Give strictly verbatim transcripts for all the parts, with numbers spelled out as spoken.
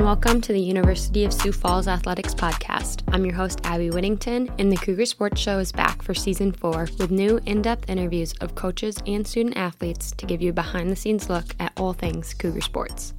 welcome to the University of Sioux Falls Athletics Podcast. I'm your host, Abby Whittington, and the Cougar Sports Show is back for Season four with new in-depth interviews of coaches and student athletes to give you a behind-the-scenes look at all things Cougar sports.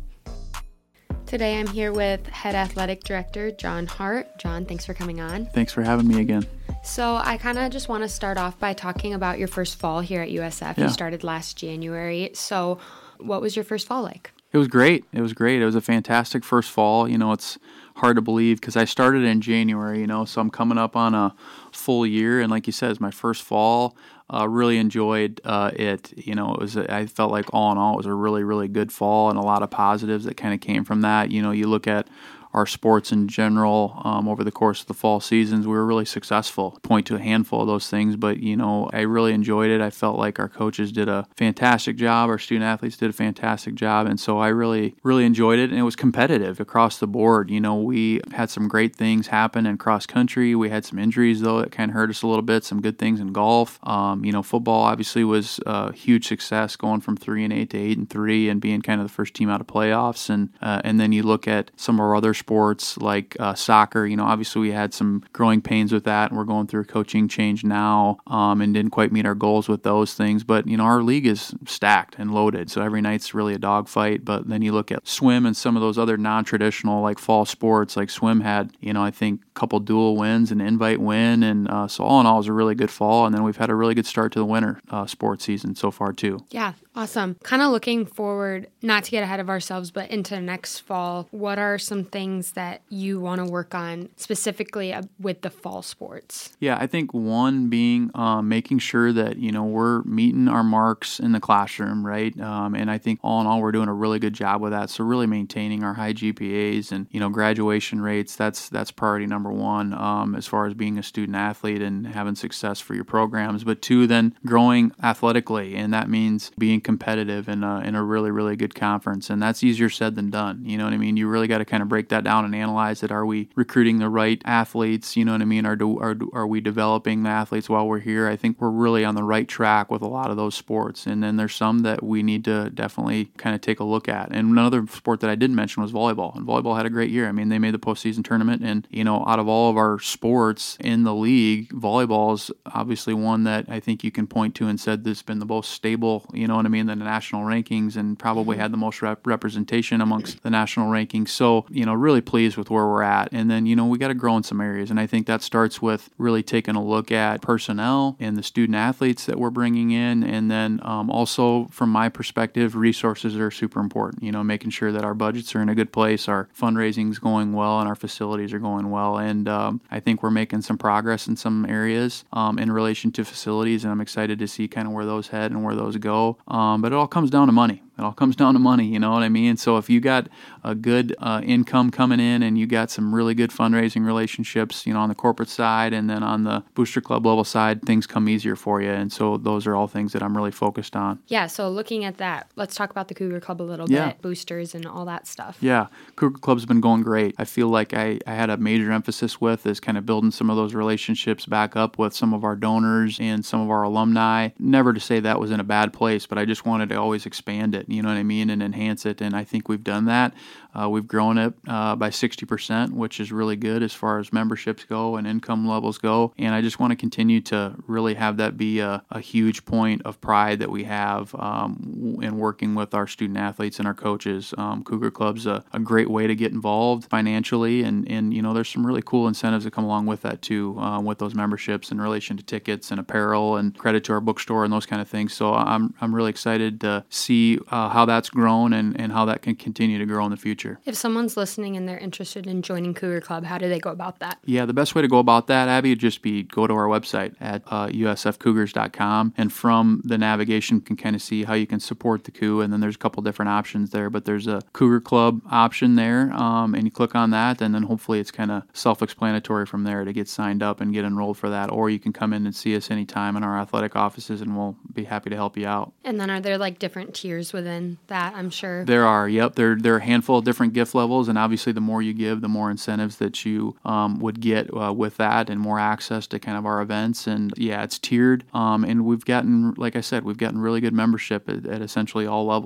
Today I'm here with Head Athletic Director John Hart. John, thanks for coming on. Thanks for having me again. So I kind of just want to start off by talking about your first fall here at U S F. Yeah. You started last January. So what was your first fall like? It was great. It was great. It was a fantastic first fall. You know, it's hard to believe because I started in January, you know, so I'm coming up on a full year. And like you said, it's my first fall. Uh, really enjoyed uh, it. You know, it was. A, I felt like all in all, it was a really, really good fall and a lot of positives that kind of came from that. You know, you look at our sports in general um, over the course of the fall seasons, we were really successful. Point to a handful of those things, but, you know, I really enjoyed it. I felt like our coaches did a fantastic job. Our student athletes did a fantastic job. And so I really, really enjoyed it. And it was competitive across the board. You know, we had some great things happen in cross country. We had some injuries, though, that kind of hurt us a little bit. Some good things in golf. Um, you know, football obviously was a huge success, going from three and eight to eight and three and being kind of the first team out of playoffs. And, uh, and then you look at some of our other sports like uh, soccer. You know, obviously we had some growing pains with that, and we're going through a coaching change now um, and didn't quite meet our goals with those things. But, you know, our league is stacked and loaded, so every night's really a dogfight. But then you look at swim and some of those other non-traditional like fall sports, like swim had, you know, I think a couple dual wins and invite win. And uh, so all in all, it was a really good fall. And then we've had a really good start to the winter uh, sports season so far too. Yeah, awesome. Kind of looking forward, not to get ahead of ourselves, but into next fall, what are some things that you want to work on specifically with the fall sports? Yeah, I think one being um, making sure that, you know, we're meeting our marks in the classroom, right? Um, and I think all in all, we're doing a really good job with that. So really maintaining our high G P As and, you know, graduation rates, that's that's priority number one um, as far as being a student athlete and having success for your programs. But two, then growing athletically, and that means being competitive in a, in a really, really good conference. And that's easier said than done. You know what I mean? You really got to kind of break that down and analyze it. Are we recruiting the right athletes? You know what I mean? Are, do, are, are we developing the athletes while we're here? I think we're really on the right track with a lot of those sports. And then there's some that we need to definitely kind of take a look at. And another sport that I didn't mention was volleyball. And volleyball had a great year. I mean, they made the postseason tournament. And, you know, out of all of our sports in the league, volleyball is obviously one that I think you can point to and said this has been the most stable, you know what I mean, in the national rankings, and probably had the most rep- representation amongst the national rankings. So, you know, really pleased with where we're at. And then, you know, we got to grow in some areas. And I think that starts with really taking a look at personnel and the student athletes that we're bringing in. And then um, also, from my perspective, resources are super important. You know, making sure that our budgets are in a good place, our fundraising is going well, and our facilities are going well. And um, I think we're making some progress in some areas um, in relation to facilities. And I'm excited to see kind of where those head and where those go. Um, but it all comes down to money. It all comes down to money, you know what I mean? So if you got a good uh, income coming in and you got some really good fundraising relationships, you know, on the corporate side and then on the booster club level side, things come easier for you. And so those are all things that I'm really focused on. Yeah, so looking at that, let's talk about the Cougar Club a little yeah. bit, boosters and all that stuff. Yeah, Cougar Club's been going great. I feel like I, I had a major emphasis with is kind of building some of those relationships back up with some of our donors and some of our alumni. Never to say that was in a bad place, but I just wanted to always expand it. You know what I mean? And enhance it. And I think we've done that. Uh, we've grown it uh, by sixty percent, which is really good as far as memberships go and income levels go. And I just want to continue to really have that be a, a huge point of pride that we have um, in working with our student athletes and our coaches. Um, Cougar Club's a, a great way to get involved financially. And, and, you know, there's some really cool incentives that come along with that too, uh, with those memberships in relation to tickets and apparel and credit to our bookstore and those kind of things. So I'm, I'm really excited to see uh, how that's grown and, and how that can continue to grow in the future. If someone's listening and they're interested in joining Cougar Club, how do they go about that? Yeah, the best way to go about that, Abby, would just be go to our website at uh, U S F Cougars dot com, and from the navigation you can kind of see how you can support the C O U, and then there's a couple different options there, but there's a Cougar Club option there, um, and you click on that, and then hopefully it's kind of self-explanatory from there to get signed up and get enrolled for that, or you can come in and see us anytime in our athletic offices, and we'll be happy to help you out. And then are there like different tiers within that, I'm sure? There are, yep. There, there are a handful of different gift levels, and obviously the more you give, the more incentives that you um, would get uh, with that, and more access to kind of our events. And yeah, it's tiered, um, and we've gotten, like I said, we've gotten really good membership at, at essentially all levels.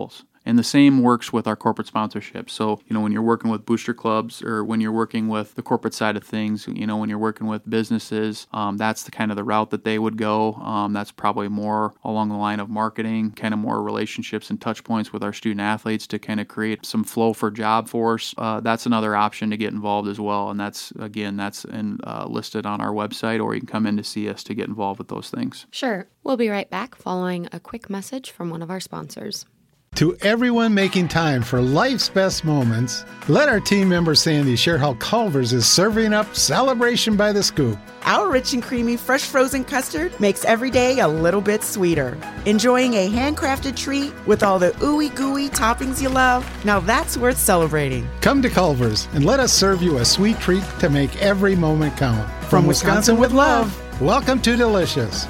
And the same works with our corporate sponsorship. So, you know, when you're working with booster clubs or when you're working with the corporate side of things, you know, when you're working with businesses, um, that's the kind of the route that they would go. Um, that's probably more along the line of marketing, kind of more relationships and touch points with our student athletes to kind of create some flow for job force. Uh, that's another option to get involved as well. And that's, again, that's in, uh, listed on our website, or you can come in to see us to get involved with those things. Sure. We'll be right back following a quick message from one of our sponsors. To everyone making time for life's best moments, let our team member Sandy share how Culver's is serving up Celebration by the Scoop. Our rich and creamy fresh frozen custard makes every day a little bit sweeter. Enjoying a handcrafted treat with all the ooey gooey toppings you love? Now that's worth celebrating. Come to Culver's and let us serve you a sweet treat to make every moment count. From, From Wisconsin, Wisconsin with love, welcome to Delicious.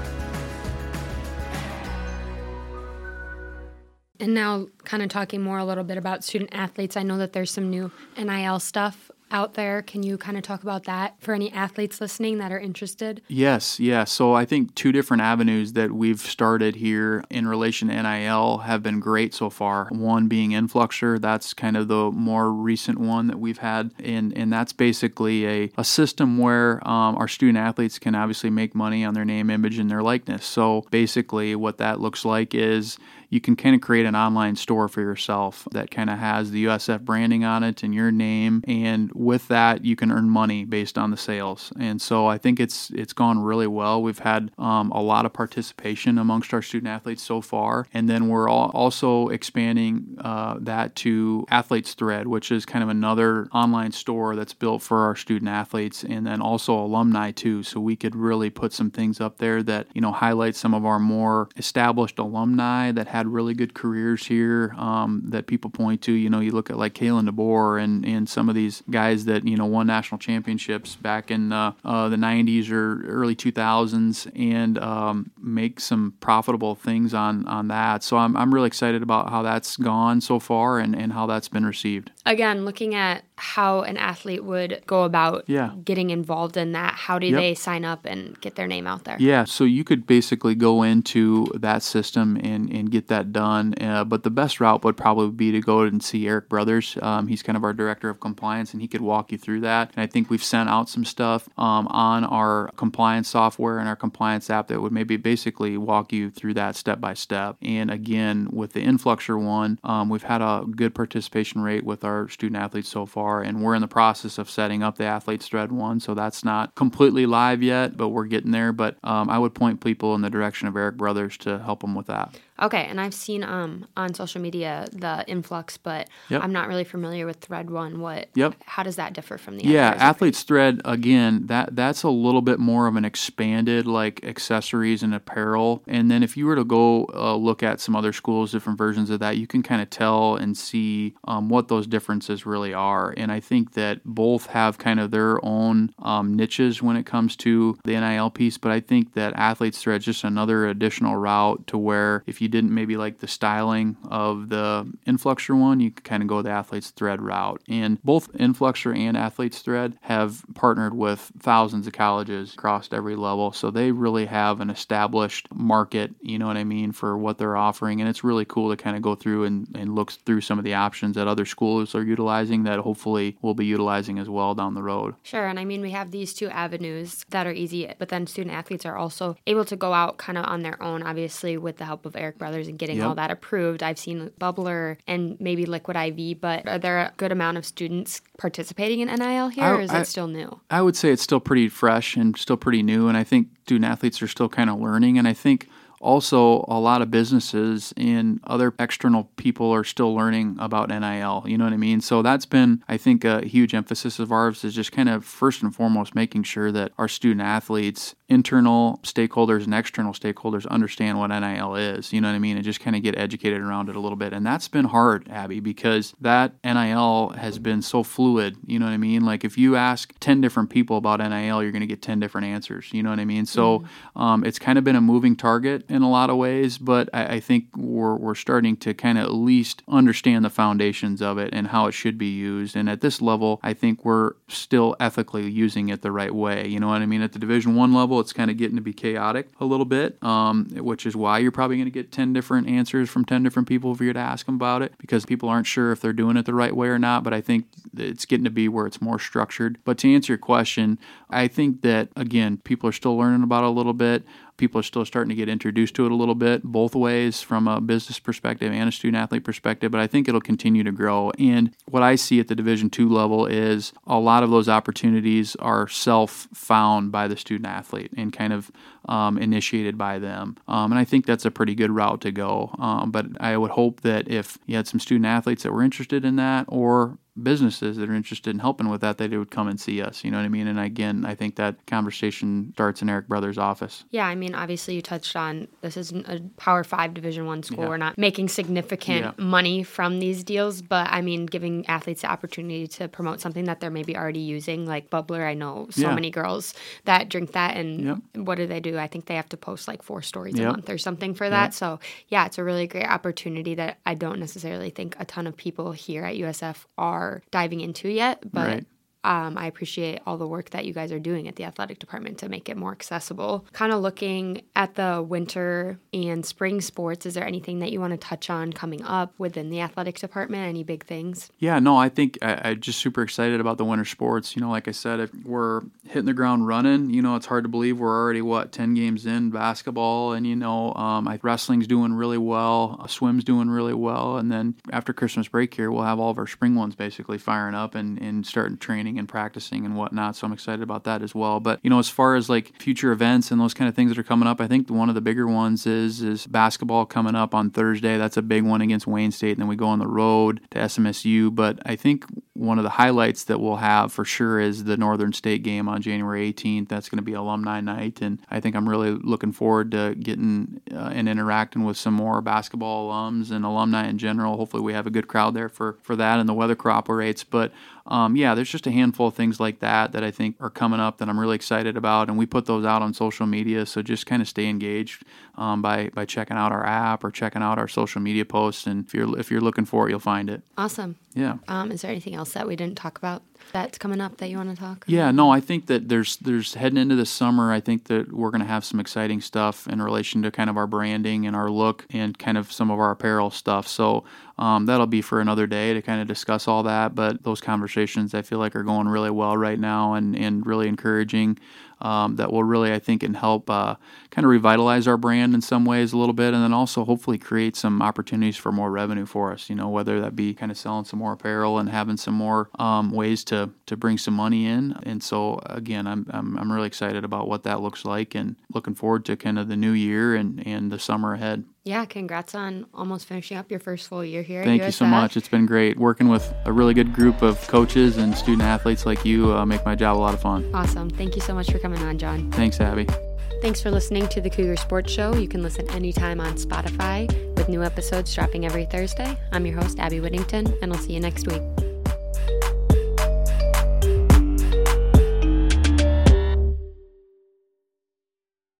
And now kind of talking more a little bit about student athletes, I know that there's some new N I L stuff out there. Can you kind of talk about that for any athletes listening that are interested? Yes, yeah. So I think two different avenues that we've started here in relation to N I L have been great so far. One being Influxer. That's kind of the more recent one that we've had. And, and that's basically a, a system where um, our student athletes can obviously make money on their name, image, and their likeness. So basically what that looks like is you can kind of create an online store for yourself that kind of has the U S F branding on it and your name. And with that, you can earn money based on the sales. And so I think it's it's gone really well. We've had um, a lot of participation amongst our student athletes so far. And then we're all also expanding uh, that to Athletes Thread, which is kind of another online store that's built for our student athletes, and then also alumni too. So we could really put some things up there that, you know, highlight some of our more established alumni that have had really good careers here um, that people point to. You know, you look at like Kalen DeBoer and, and some of these guys that, you know, won national championships back in uh, uh, the nineties or early two thousands and um, make some profitable things on, on that. So I'm, I'm really excited about how that's gone so far and, and how that's been received. Again, looking at how an athlete would go about yeah. getting involved in that, how do yep. they sign up and get their name out there? Yeah, so you could basically go into that system and, and get that done. Uh, but the best route would probably be to go and see Eric Brothers. Um, he's kind of our director of compliance, and he could walk you through that. And I think we've sent out some stuff um, on our compliance software and our compliance app that would maybe basically walk you through that step by step. And again, with the Influxer one, um, we've had a good participation rate with our student athletes so far. And we're in the process of setting up the Athletes Thread one, so that's not completely live yet, but we're getting there. But um, I would point people in the direction of Eric Brothers to help them with that. Okay, and I've seen um on social media the Influx, but yep. I'm not really familiar with Thread One. What? Yep. How does that differ from the yeah others? Athletes Thread, again, that that's a little bit more of an expanded like accessories and apparel. And then if you were to go uh, look at some other schools, different versions of that, you can kind of tell and see um, what those differences really are. And I think that both have kind of their own um, niches when it comes to the N I L piece. But I think that Athletes Thread is just another additional route to where if you didn't maybe like the styling of the Influxer one, you could kind of go the Athletes Thread route. And both Influxer and Athletes Thread have partnered with thousands of colleges across every level. So they really have an established market, you know what I mean, for what they're offering. And it's really cool to kind of go through and, and look through some of the options that other schools are utilizing that hopefully we'll be utilizing as well down the road. Sure. And I mean, we have these two avenues that are easy, but then student athletes are also able to go out kind of on their own, obviously with the help of Eric Brothers and getting yep. all that approved. I've seen Bubbler and maybe Liquid I V, but are there a good amount of students participating in N I L here, I, or is I, it still new? I would say it's still pretty fresh and still pretty new, and I think student athletes are still kind of learning, and I think also, a lot of businesses and other external people are still learning about N I L, you know what I mean? So that's been, I think, a huge emphasis of ours is just kind of first and foremost making sure that our student athletes, internal stakeholders and external stakeholders understand what N I L is, you know what I mean? And just kind of get educated around it a little bit. And that's been hard, Abby, because that N I L has been so fluid, you know what I mean? Like if you ask ten different people about N I L, you're going to get ten different answers, you know what I mean? So mm-hmm. um, it's kind of been a moving target. in a lot of ways, but I, I think we're we're starting to kind of at least understand the foundations of it and how it should be used. And at this level, I think we're still ethically using it the right way. You know what I mean? At the Division One level, it's kind of getting to be chaotic a little bit, um, which is why you're probably going to get ten different answers from ten different people if you're to ask them about it, because people aren't sure if they're doing it the right way or not. But I think it's getting to be where it's more structured. But to answer your question, I think that, again, people are still learning about it a little bit. People are still starting to get introduced to it a little bit, both ways, from a business perspective and a student-athlete perspective, but I think it'll continue to grow. And what I see at the Division two level is a lot of those opportunities are self-found by the student-athlete and kind of um, initiated by them. Um, and I think that's a pretty good route to go. Um, but I would hope that if you had some student-athletes that were interested in that, or businesses that are interested in helping with that, that they would come and see us. You know what I mean? And again, I think that conversation starts in Eric Brothers' office. Yeah, I mean, obviously you touched on this isn't a Power Five Division One school. Yeah. We're not making significant Yeah. money from these deals, but I mean, giving athletes the opportunity to promote something that they're maybe already using, like Bubbler. I know so Yeah. many girls that drink that, and Yep. what do they do? I think they have to post like four stories Yep. a month or something for that. Yep. So yeah, it's a really great opportunity that I don't necessarily think a ton of people here at U S F are diving into yet, but Right. Um, I appreciate all the work that you guys are doing at the athletic department to make it more accessible. Kind of looking at the winter and spring sports, is there anything that you want to touch on coming up within the athletic department? Any big things? Yeah, no, I think I, I'm just super excited about the winter sports. You know, like I said, if we're hitting the ground running. You know, it's hard to believe we're already, what, ten games in basketball. And, you know, um, I, wrestling's doing really well. Swim's doing really well. And then after Christmas break here, we'll have all of our spring ones basically firing up and, and starting training and practicing and whatnot. So I'm excited about that as well. But, you know, as far as like future events and those kind of things that are coming up, I think one of the bigger ones is is basketball coming up on Thursday. That's a big one against Wayne State. And then we go on the road to S M S U. But I think one of the highlights that we'll have for sure is the Northern State game on January eighteenth. That's going to be alumni night. And I think I'm really looking forward to getting uh, and interacting with some more basketball alums and alumni in general. Hopefully we have a good crowd there for, for that, and the weather cooperates. But Um, yeah, there's just a handful of things like that that I think are coming up that I'm really excited about, and we put those out on social media, so just kind of stay engaged um, by by checking out our app or checking out our social media posts, and if you're if you're looking for it, you'll find it. Awesome. Yeah. Um, is there anything else that we didn't talk about that's coming up that you want to talk about? Yeah, no, I think that there's there's heading into the summer, I think that we're going to have some exciting stuff in relation to kind of our branding and our look and kind of some of our apparel stuff. So um, that'll be for another day to kind of discuss all that. But those conversations I feel like are going really well right now and, and really encouraging. Um, that will really, I think, can help uh, kind of revitalize our brand in some ways a little bit, and then also hopefully create some opportunities for more revenue for us, you know, whether that be kind of selling some more apparel and having some more um, ways to to bring some money in. And so, again, I'm, I'm I'm really excited about what that looks like and looking forward to kind of the new year and, and the summer ahead. Yeah, congrats on almost finishing up your first full year here Thank at U S F. you so much. It's been great. Working with a really good group of coaches and student athletes like you uh, make my job a lot of fun. Awesome. Thank you so much for coming on, John. Thanks, Abby. Thanks for listening to the Cougar Sports Show. You can listen anytime on Spotify with new episodes dropping every Thursday. I'm your host, Abby Whittington, and I'll see you next week.